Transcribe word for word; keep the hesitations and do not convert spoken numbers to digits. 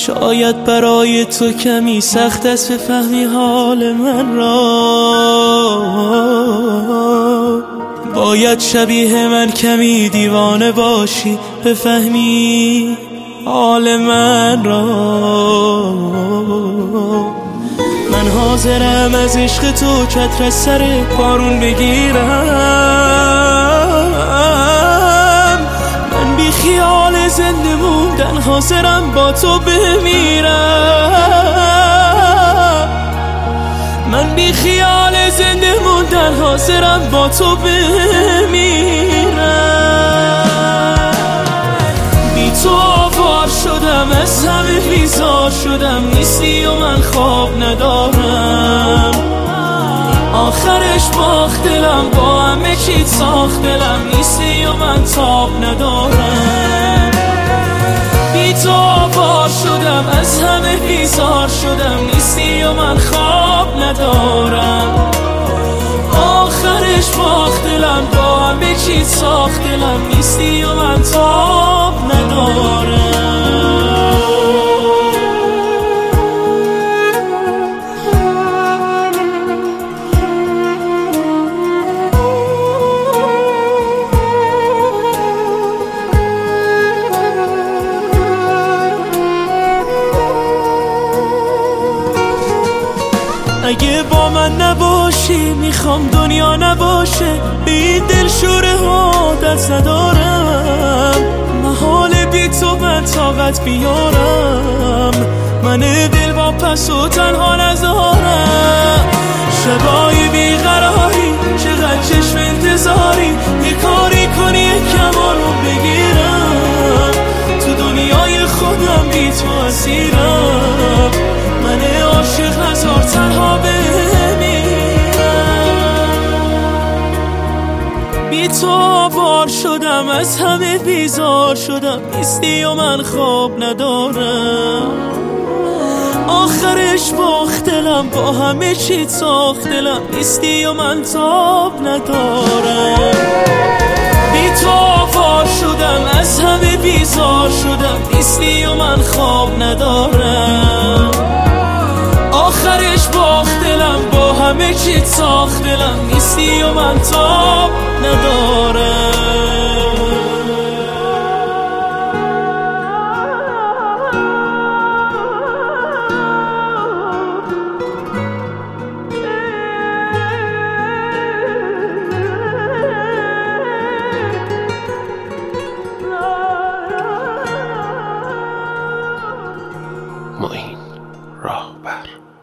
شاید برای تو کمی سخت است بفهمی حال من را، باید شبیه من کمی دیوانه باشی بفهمی حال من را. من حاضرم از عشق تو چتر از سر بارون بگیرم، من بی خیال زنده موندن حاضرم با تو بمیرم، من بی خیال زنده موندن حاضرم با تو بمیرم. بی تو آوار شدم، از همه بیزار شدم، نیستی و من خواب ندارم، آخرش باخت دلم، با همه چیت ساخت دلم، نیستی و من تاب ندارم. بی تو آوار شدم، از همه بیزار شدم، نیستی و من خواب ندارم، آخرش باخت دلم، با همه چیت ساخت دلم، نیستی و من تاب ندارم. اگه با من نباشی میخوام دنیا نباشه، به این دلشوره عادت ندارم، محال بی تو من طاقت بیارم، من دل با پس و تنها نذارم. شبای بیقراری چقدر چشم انتظاری، یه کاری کنی یکم آروم بگیرم، تو دنیای خودم بی تو اسیرم، من عاشق هزار تنها بمیرم. بی تو آوار شدم، از همه بیزار شدم، نیستی و من خواب ندارم، آخرش باخت دلم، با همه چیت ساخت دلم، نیستی و من تاب ندارم. بی تو آوار شدم، از همه بیزار شدم، نیستی و من خواب ندارم، آخرش باخت دلم، با همه چیت ساخت دلم، نیستی و من تاب ندارم. معین راهبر.